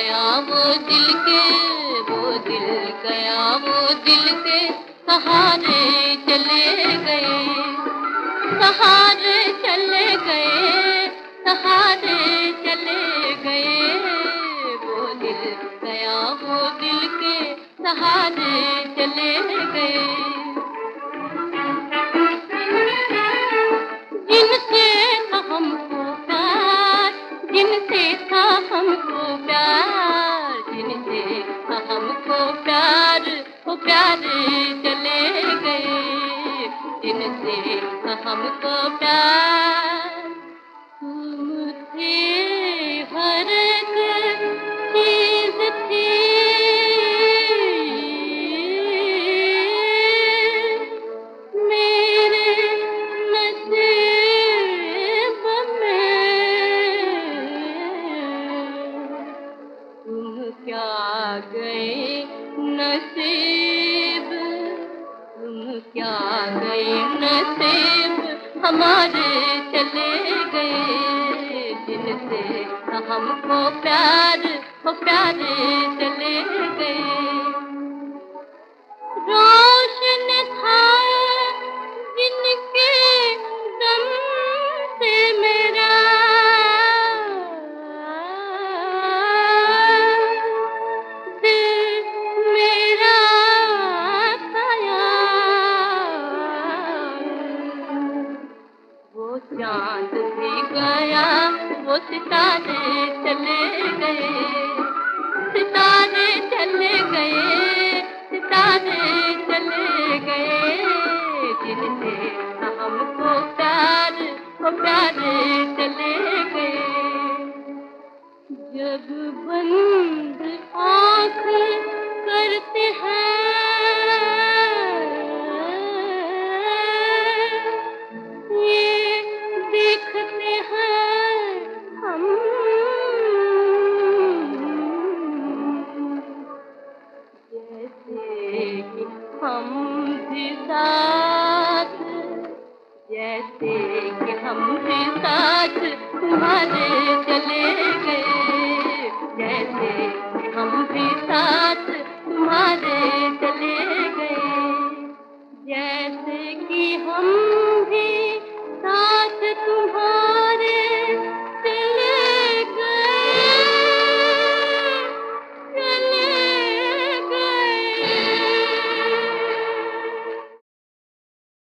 गया वो दिल के, वो दिल गया वो दिल के सहारे चले गए, सहारे चले गए, सहारे चले गए। वो दिल गया वो दिल के सहारे चले गए। जिनसे था हमको प्यार, जिनसे था हमको प्यार, जिनसे था हमको प्यार, वो प्यारे चले गए। जिनसे था हमको प्यार, तुम थे हर एक चीज थी, मेरे नसीब में तुम क्या गए नसीब, तुम क्या गए नसीब हमारे चले गए। जिनसे हमको प्यार, वो प्यारे चले गए। रोशन था जिनके दम से मेरा, दिल मेरा खाया। वो चांद भी गया, वो सितारे चले गए, सितारे चले गए, सितारे चले गए। जिनसे हमको प्यार, वो प्यारे चले गए। जब बंद आँख करते हैं, ये देखते हैं हम, जैसे कि हम भी साथ, जैसे कि हम भी साथ तुम्हारे चले गए। जैसे कि हम भी साथ तुम्हारे चले गए। जैसे कि हम